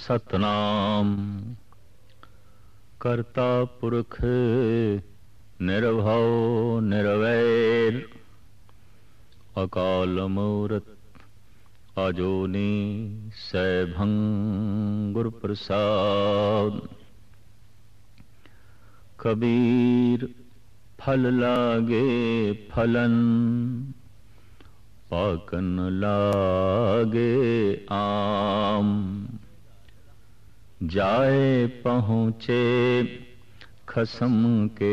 सतनाम करता पुरख निर्भव निर्वैर अकाल मूरत अजोनी सैभं गुरु प्रसाद। कबीर फल लागे फलन पाकन लागे आम। जाए पहुँचे खसम के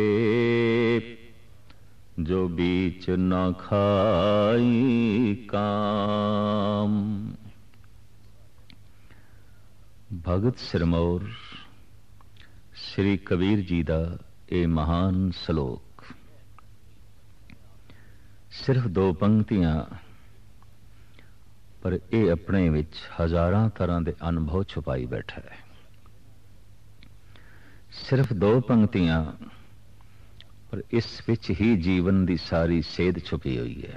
जो बीच न खाई काम। भगत सिरमौर श्री कबीर जी दा ये महान सलोक। सिर्फ दो पंक्तियां पर यह अपने विच हजारां तरह के अनुभव छुपाई बैठा है। सिर्फ दो पंक्तियां पर इस विच ही जीवन की सारी सेध छुपी हुई है।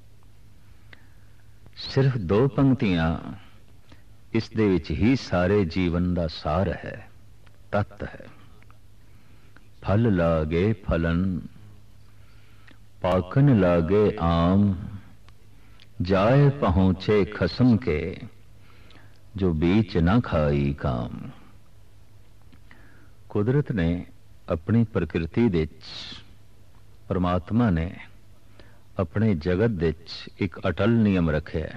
सिर्फ दो पंक्तियां इस दे विच ही सारे जीवन का सार है, तत्त है। फल लागे फलन पाकन लागे आम। जाए पहुँचे खसम के जो बीच न खाई काम। कुदरत ने अपनी प्रकृति दे परमात्मा ने अपने जगत दे एक अटल नियम रखे है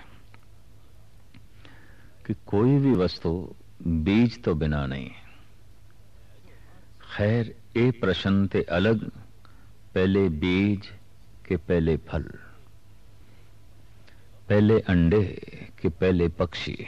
कि कोई भी वस्तु बीज तो बिना नहीं। खैर ये प्रश्न ते अलग, पहले बीज के पहले फल, पहले अंडे के पहले पक्षी।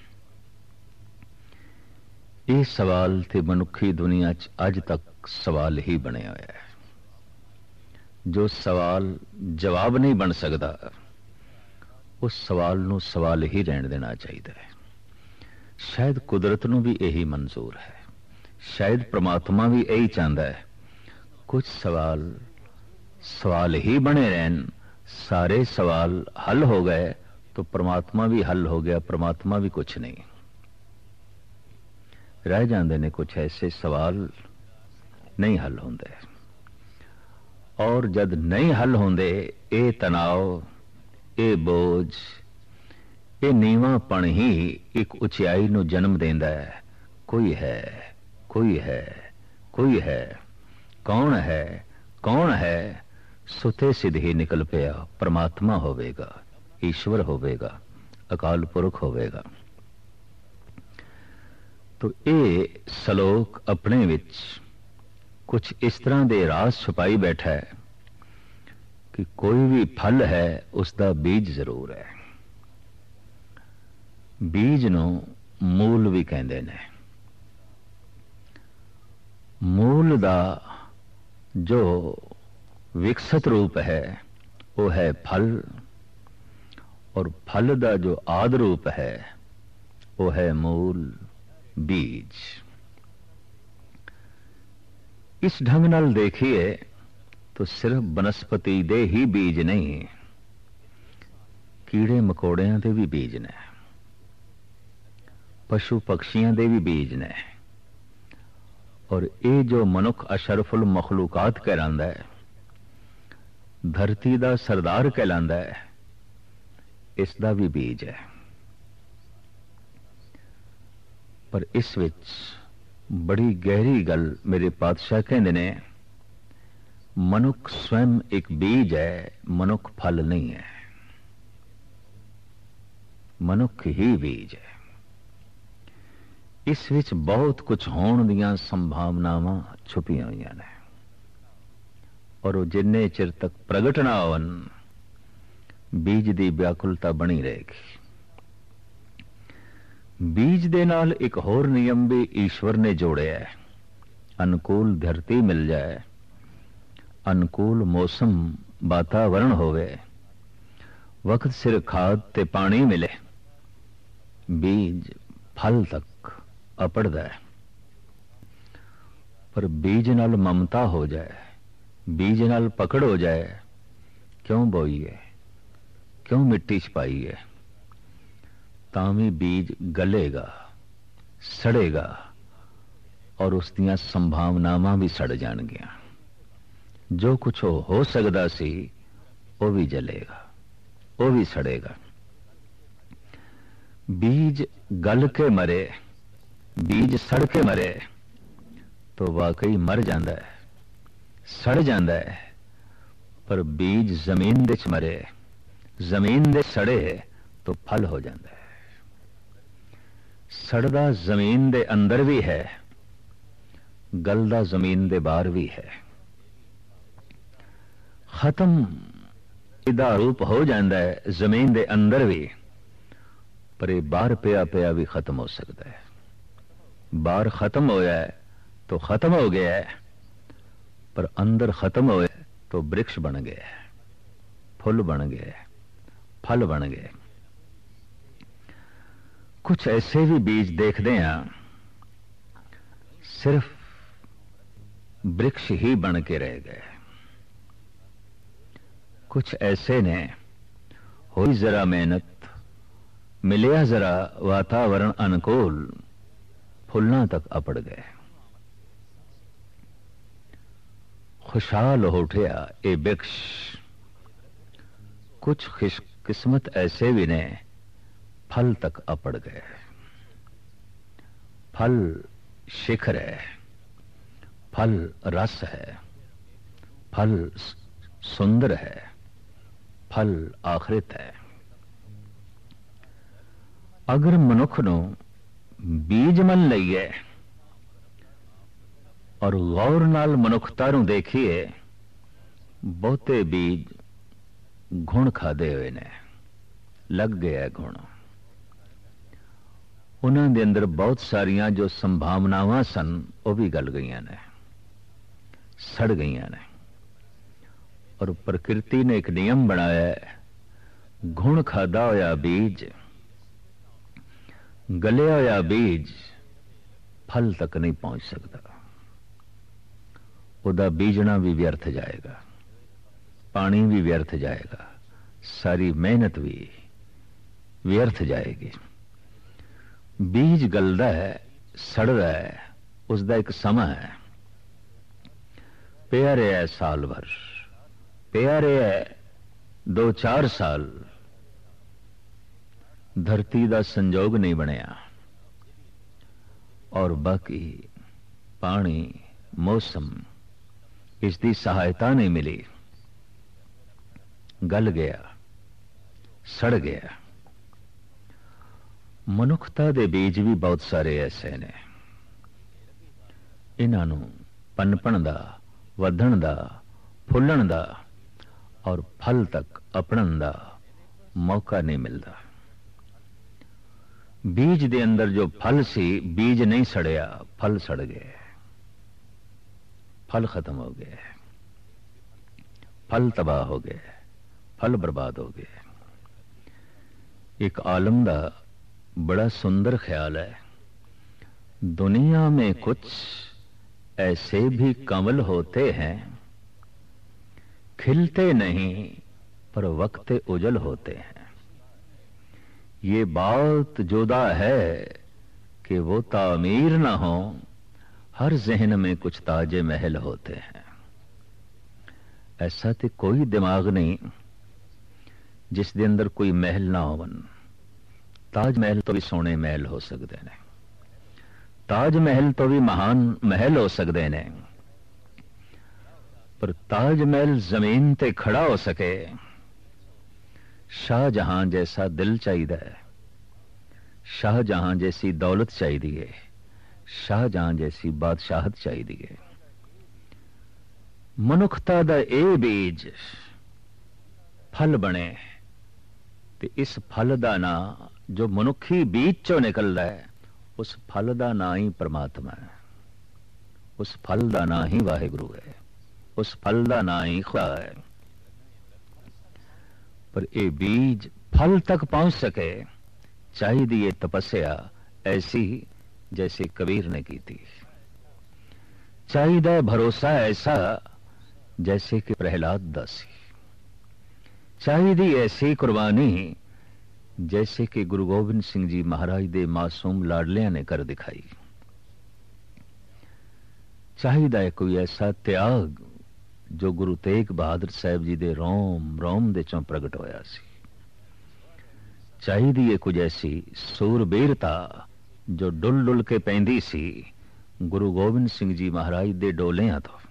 ये सवाल थे मनुखी दुनिया च अज तक सवाल ही बने हुए है। जो सवाल जवाब नहीं बन सकता उस सवाल नू सवाल ही रहने देना चाहिए। शायद कुदरत नू भी यही मंजूर है, शायद परमात्मा भी यही चाहता है। कुछ सवाल सवाल ही बने रहन, सारे सवाल हल हो गए तो परमात्मा भी हल हो गया, परमात्मा भी कुछ नहीं। रह जाते ने कुछ ऐसे सवाल नहीं हल होंदे, और जब नहीं हल होंदे ये तनाव, ये बोझ, ये नीवापन ही एक उचियाई नू जन्म देंदा है। कोई है, कोई है, कोई है, कौन है, कौन है? सुते सिद्ध ही निकल पिया, परमात्मा होवेगा, ईश्वर होवेगा, अकाल पुरख होवेगा। तो ये सलोक अपने विच कुछ इस तरह दे राज छुपाई बैठा है कि कोई भी फल है उसका बीज जरूर है। बीज नू मूल भी कहते ने। मूल दा जो विकसित रूप है वो है फल, और फल दा जो आदि रूप है वो है मूल, बीज। इस ढंग नाल देखिए तो सिर्फ बनस्पति दे ही बीज नहीं, कीड़े मकोड़ियां दे भी बीज ने, पशु पक्षियां दे भी बीज ने, और ये जो मनुख अशरफुल मखलूकात कहलांदा है, धरती दा सरदार कहलांदा है, इसदा भी बीज है। पर इस विच बड़ी गहरी गल मेरे पातशाह कहंदे ने, मनुख स्वयं एक बीज है, मनुख फल नहीं है। मनुख ही बीज है। इस विच बहुत कुछ होण दियां संभावनावां छुपियां हुई ने, और वो जिन्ने चिर तक प्रगट ना होवन बीज की व्याकुलता बनी रहेगी। बीज दे नाल एक होर नियम भी ईश्वर ने जोड़िया है। अनुकूल धरती मिल जाए, अनुकूल मौसम वातावरण होवे, वक्त सिर खाद ते पानी मिले, बीज फल तक अपड़दा है। पर बीज नाल ममता हो जाए, बीज नाल पकड़ हो जाए, क्यों बोई है, क्यों मिट्टी च पाई है, तां भी बीज गलेगा, सड़ेगा और उस दियां संभावनावां भी सड़ जाणगियां। जो कुछ हो सकदा सी वो भी जलेगा, वो भी सड़ेगा। बीज गल के मरे, बीज सड़ के मरे तो वाकई मर जाता है, सड़ जाता है। पर बीज जमीन दे च मरे, जमीन दे सड़े तो फल हो जाता है। सड़दा जमीन दे अंदर भी है, गलदा जमीन दे बाहर भी है। खत्म इदा रूप हो जाता है जमीन दे अंदर भी, पर यह बाहर पिया पिया भी खत्म हो सकता है। बाहर खत्म होया है तो खत्म हो गया है, पर अंदर खत्म होया तो वृक्ष बन गया है, फुल बन गए, फल बन गए। कुछ ऐसे भी बीज देखते हैं सिर्फ वृक्ष ही बन के रह गए। कुछ ऐसे ने हुई जरा मेहनत, मिलिया जरा वातावरण अनुकूल, फुलना तक अपड़ गए। खुशहाल हो उठया ए वृक्ष। कुछ किस्मत ऐसे भी ने फल तक अपड़ गए। फल शिखर है, फल रस है, फल सुंदर है, फल आखिरत है। अगर मनुख नू बीज मन लईए और गौर नाल मनुखता नू देखिए, बहुते बीज घुण खादे हुए ने, लग गया घुण। उन्हां दे अंदर बहुत सारियां जो संभावनावां सन वो भी गल गईयां ने, सड़ गईयां ने। और प्रकृति ने एक नियम बनाया है, घुण खादा होया बीज, गलिया होया बीज फल तक नहीं पहुंच सकता। उदा बीजना भी व्यर्थ जाएगा, पानी भी व्यर्थ जाएगा, सारी मेहनत भी व्यर्थ जाएगी। बीज गलदा है, सड़दा है, उसका एक समा है। पिया रहा है साल भर, पिया रहा है 2-4 साल, धरती का संजोग नहीं बनया और बाकी पानी मौसम इसकी सहायता नहीं मिली, गल गया, सड़ गया। मनुखता दे बीज भी बहुत सारे ऐसे ने, इन्हां नूं पनपण दा, वधण दा, फुल्लण दा और फल तक अपणन दा मौका नहीं मिलता। बीज दे अंदर जो फल सी, बीज नहीं सड़या, फल सड़ गए, फल खत्म हो गए, फल तबाह हो गए, फल बर्बाद हो गए। एक आलम दा बड़ा सुंदर ख्याल है, दुनिया में कुछ ऐसे भी कमल होते हैं, खिलते नहीं पर वक्त उजल होते हैं। ये बात जुदा है कि वो तामीर ना हो, हर जहन में कुछ ताजे महल होते हैं। ऐसा तो कोई दिमाग नहीं जिस दे अंदर कोई महल ना होवन। ताज महल तो भी सोने महल हो सकते हैं, ताज महल तो भी महान महल हो सकते हैं, पर ताज महल जमीन ते खड़ा हो सके, शाहजहां जैसा दिल चाहिए, शाहजहां जैसी दौलत चाहिए, शाहजहां जैसी बादशाहत चाहिए। मनुखता दा ए बीज फल बने ते इस फल दा ना जो मनुखी बीज चो निकलदा है, उस फल दा ना ही परमात्मा है, उस फल दा ना ही वाहिगुरु है, उस फल दा ना ही खुदा है। पर ये बीज फल तक पहुंच सके, चाहिए तपस्या ऐसी जैसे कबीर ने की थी, चाहिए भरोसा ऐसा जैसे कि प्रहलाद दासी, चाहिए ऐसी कुर्बानी जैसे कि गुरु गोबिंद सिंह जी महाराज दे मासूम लाडलियां ने कर दिखाई। चाहिदा है कोई ऐसा त्याग जो गुरु तेग बहादुर साहब जी दे रोम रोम दे चों प्रगट होया सी। चाहिदी है कुछ ऐसी सूरबीरता जो डुल डुल के पैंदी सी गुरु गोबिंद सिंह जी महाराज दे डोलियां तो।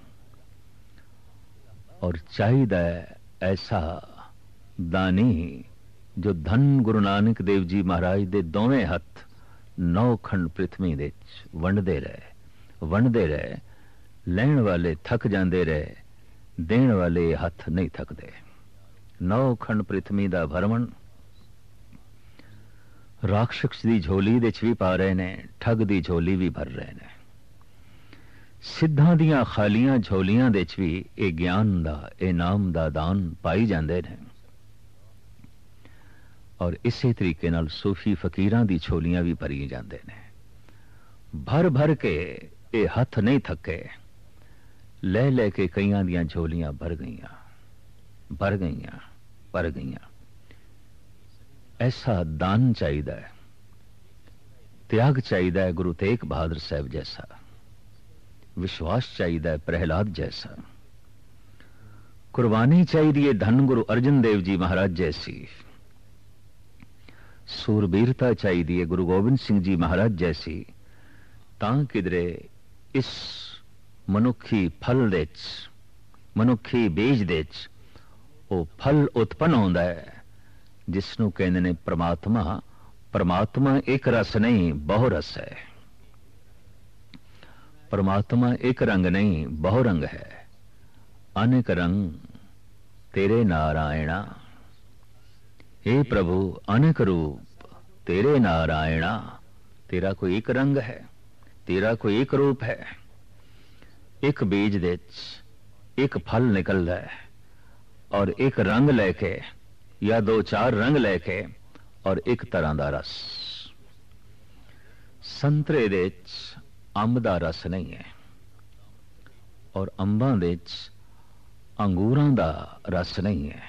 और चाहिदा है ऐसा दानी जो धन गुरु नानक देव जी महाराज दे दोवें हथ 9 खंड पृथ्वी दे वंडदे रहे। लैण वाले थक जांदे रहे, देण वाले हथ नहीं थकदे। 9 खंड पृथ्वी दा भरमण राक्षस दी झोली दे च भी पा रहे ने, ठग दी झोली भी भर रहे ने। सिद्धां दियां खालियां झोलियां दे च भी ये ज्ञान दा इनाम दा दान पाई जांदे ने। और इसे तरीके नाल सूफी फकीरां दी झोलियां भी भरी जांदे ने। भर भर के ये हथ नहीं थके, ले ले के कईयां दियां झोलियां भर गईयां। ऐसा दान चाहिदा है, त्याग चाहिदा है गुरु तेग बहादुर साहब जैसा, विश्वास चाहिदा है प्रहलाद जैसा, कुर्बानी चाहिए है धन गुरु अर्जन देव जी महाराज जैसी, सूरबीरता चाहिए है गुरु गोबिंद सिंह जी महाराज जैसी। तां किधरे इस मनुखी फल दे मनुखी बीज दे वो फल उत्पन्न होंदा है जिसनों कहंदे ने परमात्मा। परमात्मा एक रस नहीं बहु रस है। परमात्मा एक रंग नहीं बहु रंग है। अनेक रंग तेरे नारायणा, हे प्रभु अनेक रूप तेरे नारायणा। तेरा कोई एक रंग है, तेरा कोई एक रूप है। एक बीज दे एक फल निकलता है और एक रंग लेके या 2-4 रंग लेके और एक तरह का रस। संतरे दे अंब का रस नहीं है और अंबां दे अंगूरां दा रस नहीं है।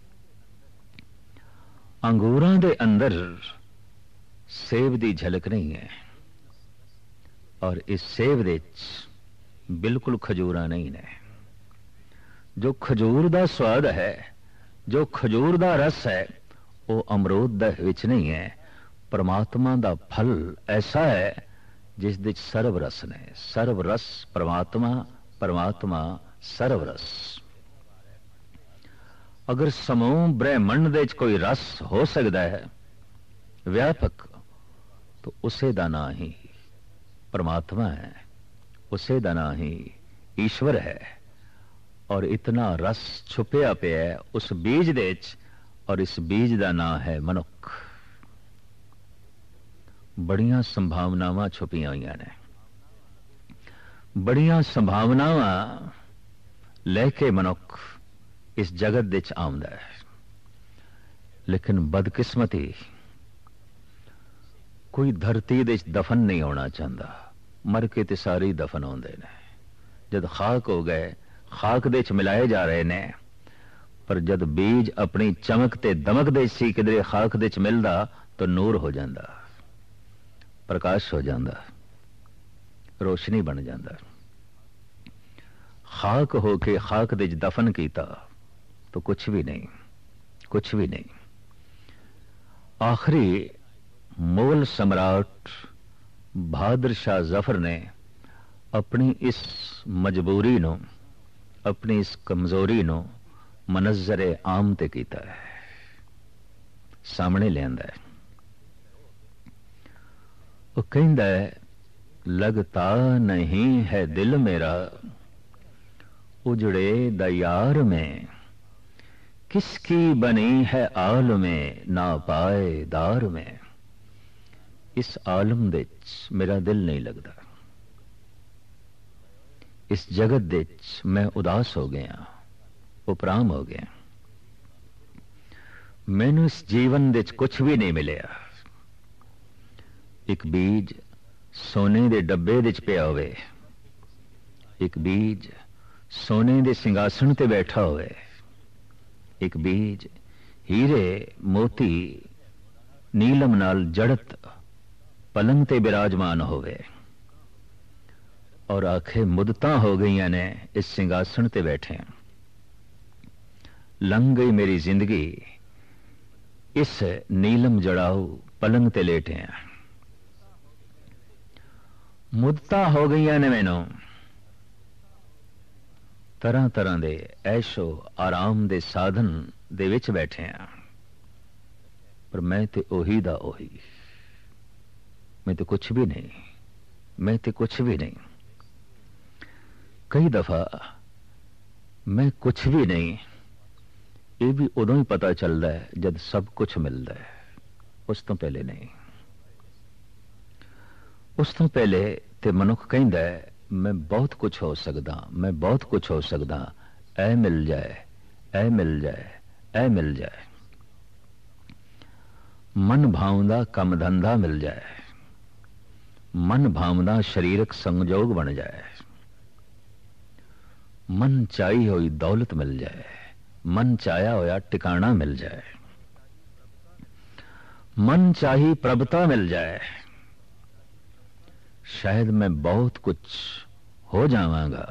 अंगूरां दे अंदर सेब दी झलक नहीं है और इस सेब दे बिल्कुल खजूरा नहीं है। जो खजूर दा स्वाद है, जो खजूर दा रस है, वो अमरूद दा विच नहीं है। परमात्मा दा फल ऐसा है जिस दे सर्व रस ने। सर्व रस परमात्मा, परमात्मा सर्व रस। अगर समूह ब्रह्मंड दे कोई रस हो सकता है व्यापक, तो उसे दा नाम ही परमात्मा है, उसे दा नाम ही ईश्वर है। और इतना रस छुपया पिया है उस बीज दे और इस बीज का नाम है मनुख। बड़ियां संभावनावां छुपियां हुई ने, बड़ियां संभावनावां लेके मनुख इस जगत दे आउंदा है। लेकिन बदकिस्मती कोई धरती दे दफन नहीं होना चाहता। मर के ते सारे दफन होंदे ने। जद खाक हो गए खाक दे मिलाए जा रहे ने, पर जद बीज अपनी चमक ते दमक दे सी किधरे खाक दे मिलदा तो नूर हो जाता, प्रकाश हो जाता, रोशनी बन जाता। खाक होके खाक दे दफन कीता तो कुछ भी नहीं, कुछ भी नहीं। आखिरी मुगल सम्राट बहादुर शाह जफर ने अपनी इस मजबूरी नो, अपनी इस कमजोरी नो मनज़रे आम ते कीता है, सामने लियांदा है। वो कहंदा है लगता नहीं है दिल मेरा उजड़े दयार में, किसकी बनी है आल में ना पाए दार में। इस आलम दे मेरा दिल नहीं लगता, इस जगत दे मैं उदास हो गया, उपराम हो गया। मैनू इस जीवन दे कुछ भी नहीं मिलिया। एक बीज सोने दे डब्बे दे पिया होवे, एक बीज सोने दे सिंहासन ते बैठा होवे, एक बीज हीरे मोती नीलम नाल जड़त पलंग ते बिराजमान होवे और आखे मुदतां हो गईयां ने इस सिंघासन ते बैठे। लंघ गई मेरी जिंदगी इस नीलम जड़ाऊ पलंग ते लेटे हैं। मुदतां हो गईयां ने मैनू तरह तरह दे ऐशो आराम दे साधन दे विच बैठे हैं, पर मैं ते ओही दा ओही, मैं तो कुछ भी नहीं, मैं तो कुछ भी नहीं। कई दफा मैं कुछ भी नहीं ये भी उदों ही पता चलता है जब सब कुछ मिलता है, उस तो पहले नहीं। उस तो पहले ते मनुख कहता है मैं बहुत कुछ हो सकदा, मैं बहुत कुछ हो सकदा, ऐ मिल जाए, ऐ मिल जाए, ऐ मिल जाए। मन भावदा कम धंधा मिल जाए, मन भावदा शरीरक संजोग बन जाए, मन चाही हुई दौलत मिल जाए, मन चाया होया टिकाणा मिल जाए, मन चाही प्रभुता मिल जाए। शायद मैं बहुत कुछ हो जावांगा,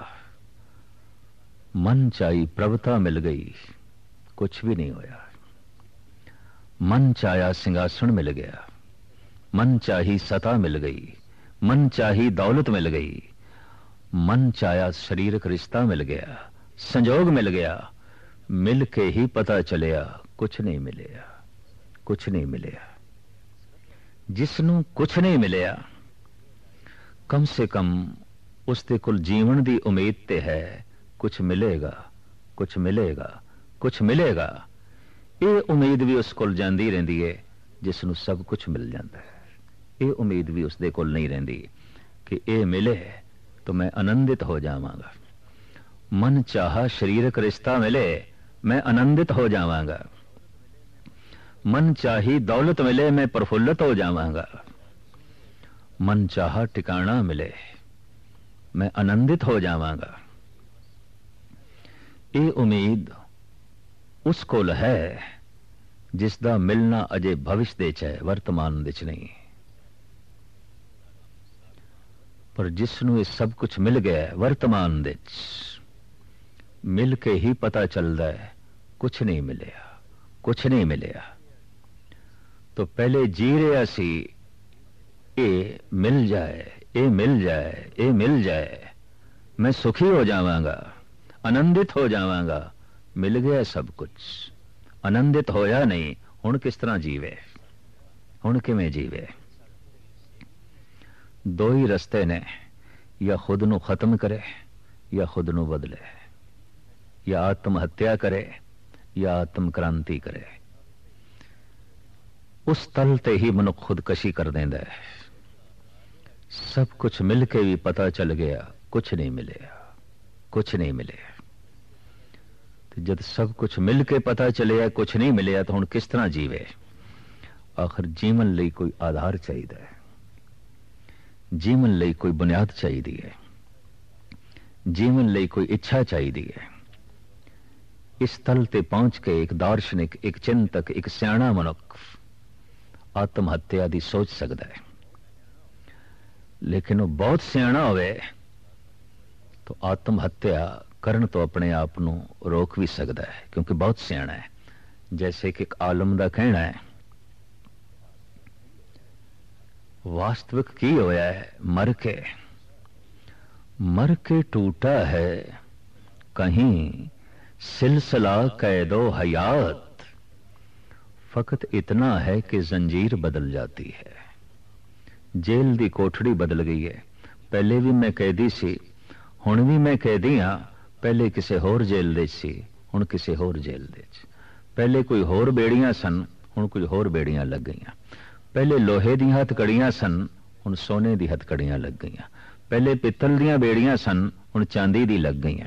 मन चाही प्रभुता मिल गई, कुछ भी नहीं होया। मन चाया सिंहासन मिल गया, मन चाही सता मिल गई, मन चाही दौलत मिल गई, मन चाया शरीरक रिश्ता मिल गया, संजोग मिल गया। मिल के ही पता चलिया कुछ नहीं मिलिया, कुछ नहीं मिलिया। जिसनों कुछ नहीं मिलिया कम से कम उसके कुल जीवन दी उम्मीद ते है कुछ मिलेगा, कुछ मिलेगा, कुछ मिलेगा। ये उम्मीद भी उस कोल जांदी रहिंदी है जिसनों सब कुछ मिल जाता है। ये उम्मीद भी उसदे कोल नहीं रहिंदी कि ये मिले तो मैं आनंदित हो जावांगा। मन चाहा शरीरक रिश्ता मिले मैं आनंदित हो जावांगा, मन चाही दौलत मिले मैं प्रफुल्लित हो जावांगा, मन चाहा टिकाणा मिले मैं आनंदित हो जावांगा। ये उम्मीद उस कोल है जिसदा मिलना अजे भविष्य दे च है, वर्तमान दे च नहीं। पर जिसनों ये सब कुछ मिल गया वर्तमान दे च, मिल के ही पता चलता है कुछ नहीं मिलिया, कुछ नहीं मिलिया। तो पहले जी रहा सी ये मिल जाए, ये मिल जाए, ये मिल जाए, मैं सुखी हो जावांगा, आनंदित हो जावांगा। मिल गया सब कुछ, आनंदित होया नहीं। हुण किस तरह जीवे, हुण किवें जीवे? दो ही रस्ते ने, या खुद नू खत्म करे या खुद नू बदले, या आत्म हत्या करे या आत्म क्रांति करे। उस तल ते ही मनुख खुदकशी कर देंदा है। सब कुछ मिल के भी पता चल गया कुछ नहीं मिलेगा, कुछ नहीं मिलेगा। तो जब सब कुछ मिल के पता चलिया कुछ नहीं मिलिया तो हुण किस तरह जीवे? आखिर जीवन लई कोई आधार चाहिए है, जीवन लई कोई बुनियाद चाहिए है, जीवन लई कोई इच्छा चाहिए है। इस तल ते पहुंच के एक दार्शनिक, एक चिंतक, एक सियाणा मनुख आत्म हत्या दी सोच सकता है। लेकिन वो बहुत सियाणा होवे तो आत्म हत्या करन तो अपने आप नू रोक भी सकता है, क्योंकि बहुत सियाणा है। जैसे कि एक आलम दा कहना है, वास्तविक की होया है मर के टूटा है कहीं सिलसिला कैदो हयात। फकत इतना है कि जंजीर बदल जाती है। जेल दी कोठड़ी बदल गई है। पहले भी मैं कैदी सी, हुण भी मैं कैदी हाँ। पहले किसी होर जेल दे सी, हुण किसी होर जेल दे। पहले कोई होर बेड़ियां सन, हुण कुछ होर बेड़ियां लग गईयां। पहले लोहे दी हथकड़ियां सन, हुण सोने दी हथकड़ियां लग गईयां। पहले पित्तल दियां बेड़ियां सन, हुण चांदी दी लग गईयां।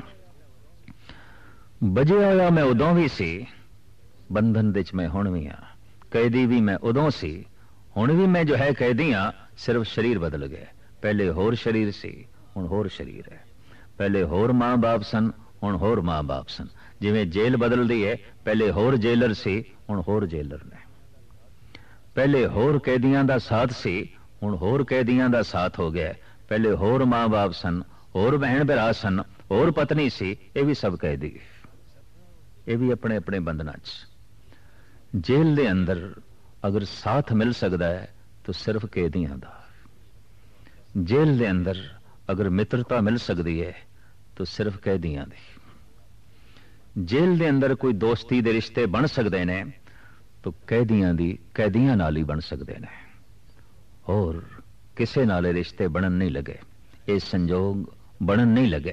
बजिया होया मैं उदों भी सी, बंधन विच मैं हुण भी हाँ। कैदी भी मैं उदों सी, हुण भी मैं जो है कैदी हाँ। सिर्फ शरीर बदल गया। पहले होर शरीर सी, हुण होर शरीर है। पहले होर मां बाप सन, हुण होर मां बाप सन। जिवें जेल बदलदी है, पहले होर जेलर सी, हुण होर जेलर ने। पहले होर कैदियां दा साथ सी, हुण होर कैदियां दा साथ हो गया। पहले होर मां बाप सन, होर बहन भरा सन, होर पत्नी सी, ये भी सब कैदी, ये भी अपने अपने बंधना च। जेल दे अंदर अगर साथ मिल सकता है तो सिर्फ कैदियां दा। जेल दे अंदर अगर मित्रता मिल सकती है तो सिर्फ कैदियां दी। जेल दे अंदर कोई दोस्ती दे रिश्ते बन सकते हैं तो कैदियां दी कैदियां नाल ही बन सकते हैं, और किसे नाले रिश्ते बनन नहीं लगे, ये संजोग बनन नहीं लगे।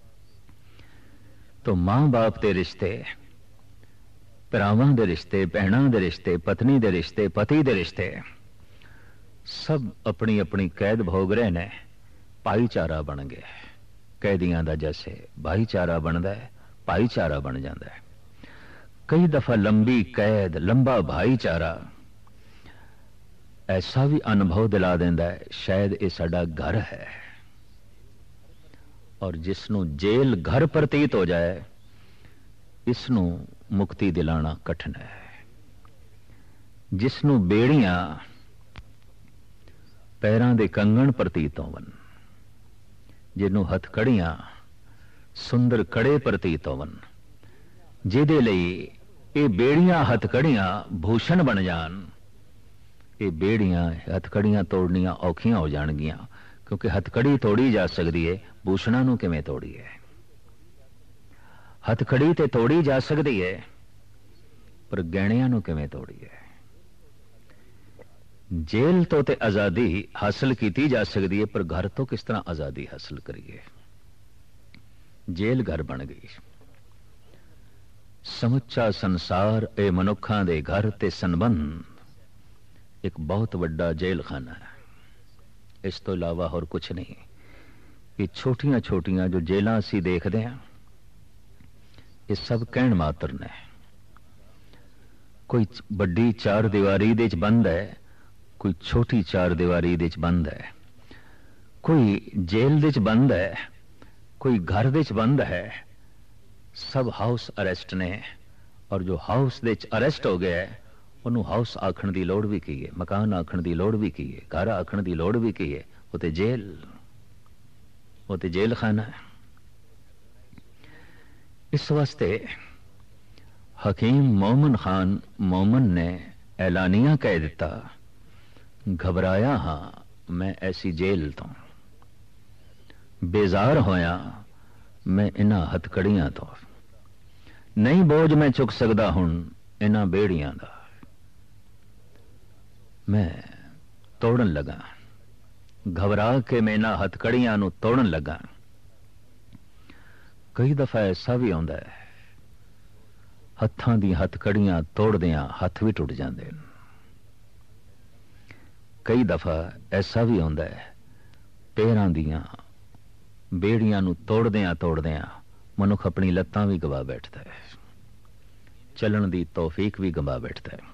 तो मां बाप के रिश्ते, भरावां दे रिश्ते, भैणां दे रिश्ते, पत्नी दे रिश्ते, पति दे रिश्ते, सब अपनी अपनी कैद भोग रहे ने, भाईचारा बन गया। कैदियां दा जैसे भाईचारा बनता है, भाईचारा बन जाता है। कई दफा लंबी कैद, लंबा भाईचारा ऐसा भी अनुभव दिला देंदा है शायद ये साडा घर है, और जिसनों जेल घर प्रतीत हो जाए इसनों मुक्ति दिलाना कठिन है। जिसनों बेड़ियां पैरां दे कंगण प्रतीत होवन, जिन्हों हथकड़ियां सुंदर कड़े प्रतीत होवन, जिहदे लई ये बेड़ियां हथकड़ियां भूषण बन जान, ये बेड़ियां हथकड़ियां तोड़नियां औखियां हो जाणगियां, क्योंकि हथकड़ी तोड़ी जा सकती है, भूषणां नूं किवें तोड़ी है। हथकड़ी ते तोड़ी जा सकती है पर गहणियां नूं किवें तोड़ी है। जेल तो ते आजादी हासिल की जा सकती है, पर घर तो किस तरह आजादी हासिल करिए। जेल घर बन गई। समुच्चा संसार ए मनुखां दे घर ते संबंध एक बहुत बड़ा जेल खाना है, इस तो इलावा और कुछ नहीं। ये छोटियां छोटियां जो जेलां असीं देखते हैं ये सब कहण मात्र ने। कोई बड़ी चार दीवारी दे च बंद है, कोई छोटी चार दीवारी दे च बंद है, कोई जेल दे च बंद है, कोई घर दे च बंद है। सब हाउस अरेस्ट ने, और जो हाउस दे च अरेस्ट हो गया है उन्होंने हाउस आखण की लोड़ भी की है, मकान आखण की लोड़ भी की है, घर आखण की लोड़ भी की है। वो तो जेल, वो तो जेल खाना है। इस वास्ते हकीम मोमन खान मोमन ने ऐलानिया कह दिता, घबराया हाँ मैं ऐसी जेल तो, बेजार होया मैं इन्हां हथकड़ियां तो, नहीं बोझ मैं चुक सकदा हुण इन्हां बेड़ियां दा, मैं तोड़न लगा। घबरा के मैं इन्हां हथकड़ियां नूं तोड़न लगा। कई दफा ऐसा भी आउंदा है हत्थां दी हथकड़ियां तोड़दियां हथ भी टुट जांदे ने। कई दफा ऐसा भी आउंदा है पैरां दियां बेड़ियां नूं तोड़दियां तोड़दियां मनुख अपनी लत्तां भी गवा बैठता है, चलन दी तौफीक भी गवा बैठता है।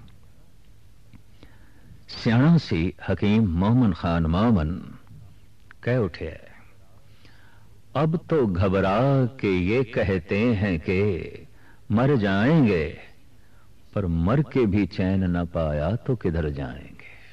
सियाणा सी हकीम मोमन खान मोमन कह उठे, अब तो घबरा के ये कहते हैं कि मर जाएंगे, पर मर के भी चैन न पाया तो किधर जाएंगे।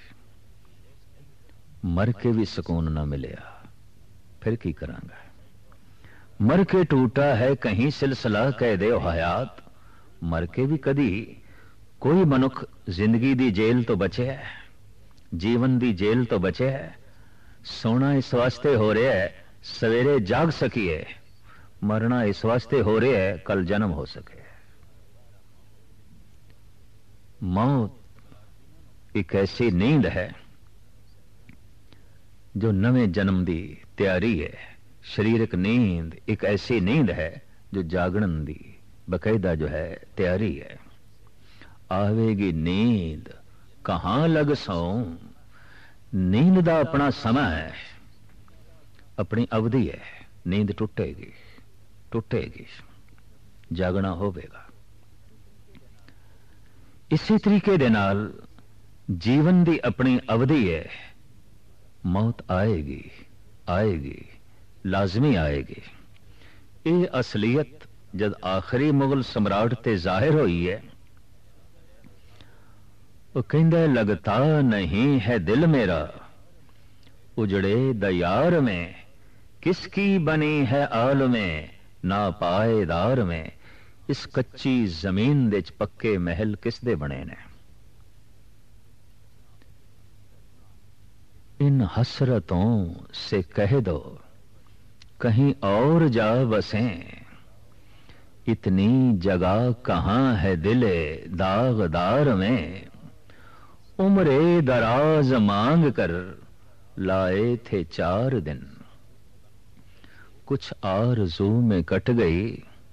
मर के भी सुकून न मिलिया फिर की करांगा। मर के टूटा है कहीं सिलसिला कह दे हयात, मर के भी कदी कोई मनुख जिंदगी दी जेल तो बचे है, जीवन दी जेल तो बचे है। सोना इस वास्ते हो रहा है सवेरे जाग सकिए, मरना इस वास्ते हो रहा है कल जन्म हो सके। मौत एक ऐसी नींद है जो नवे जन्म की तैयारी है। शरीरक नींद एक ऐसी नींद है जो जागरण की बकायदा जो है तैयारी है। आवेगी नींद कहां लग सो, नींद का अपना समय है, अपनी अवधि है। नींद टुटेगी टुटेगी, जागना होवेगा। इसी तरीके दे नाल जीवन की अपनी अवधि है। मौत आएगी आएगी लाजमी आएगी। ये असलियत जब आखिरी मुगल सम्राट ते जाहिर हुई है वो कहंदे लगता नहीं है दिल मेरा उजड़े दयार में, किसकी बनी है आल में ना पाएदार में। इस कच्ची जमीन दे पक्के महल किस दे बने ने। इन हसरतों से कह दो कहीं और जा बसें, इतनी जगह कहां है दिले दागदार में। उम्रे दराज मांग कर लाए थे 4 दिन, कुछ आरज़ू में कट गई,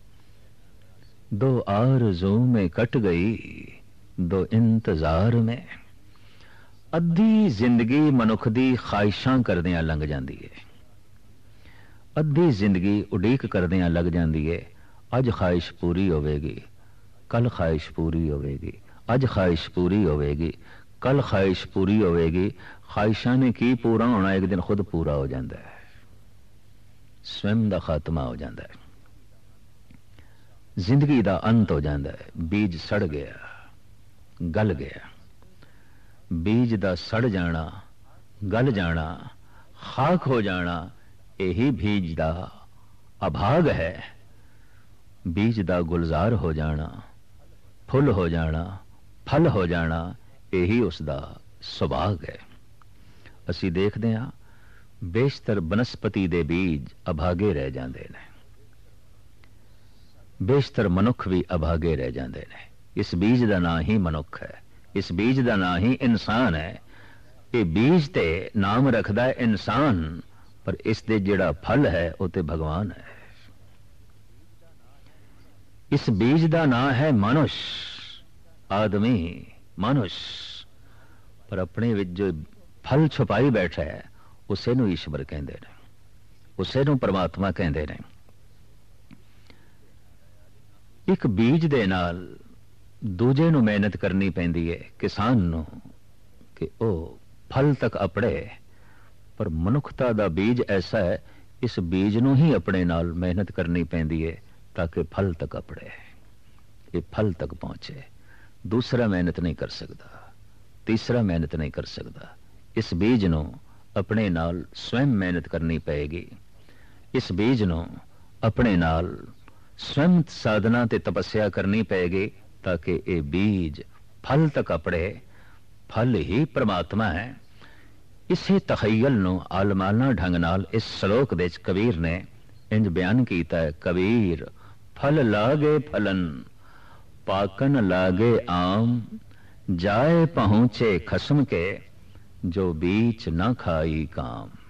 2 आरज़ू में कट गई, 2 इंतजार में। अद्धी जिंदगी मनुख दी ख्वाहिशां करदियां लंघ जांदी है, अद्धी जिंदगी उडीक करदियां लग जांदी है। अज ख्वाहिश पूरी होवेगी, कल ख्वाहिश पूरी होवेगी, अज ख्वाहिश पूरी होवेगी, कल ख्वाहिश पूरी होवेगी। ख्वाहिशां ने की पूरा होना, एक दिन खुद पूरा हो जाता है, स्वयं दा खात्मा हो जाता है, जिंदगी दा अंत हो जाता है। बीज सड़ गया, गल गया। बीज दा सड़ जाना, गल जाना, खाक हो जाना, यही बीज दा अभाग है। बीज दा गुलजार हो जाना, फुल हो जाना, फल हो जाना, यही उसका सुभाग है। असी देखते हैं बेशतर बनस्पति दे बीज अभागे रह जाते हैं, बेशतर मनुख भी अभागे रह जाते हैं। इस बीज का नाम ही मनुख है, इस बीज का नाम ही इंसान है। ये बीज ते नाम रखता है इंसान, पर इस दे जिहड़ा फल है वो ते भगवान है। इस बीज का नाम है मनुष्य, आदमी, मनुष्य, पर अपने विच जो फल छुपाई बैठा है उसे नूं ईश्वर कहंदे ने, उसे नूं परमात्मा कहंदे ने। एक बीज दे नाल दूजे नूं मेहनत करनी पैंदी है, किसान नूं, कि ओ फल तक अपड़े। पर मनुखता दा बीज ऐसा है, इस बीज नूं ही अपने नाल मेहनत करनी पैंदी है ताकि फल तक अपड़े, ये फल तक पहुंचे। दूसरा मेहनत नहीं कर सकता, तीसरा मेहनत नहीं कर सकता। इस बीज नूं अपने नाल स्वयं मेहनत करनी पएगी। इस बीज नूं अपने नाल स्वयं साधना ते तपस्या करनी पएगी ताकि ये बीज फल तक अपड़े। फल ही परमात्मा है। इसे तखय्युल नूं आलमाना ढंग नाल इस श्लोक दे कबीर ने इंज बयान कीता है। कबीर फल लागे फलन, पाकन लागे आम, जाए पहुंचे खसम के, जो बीच न खाई काम।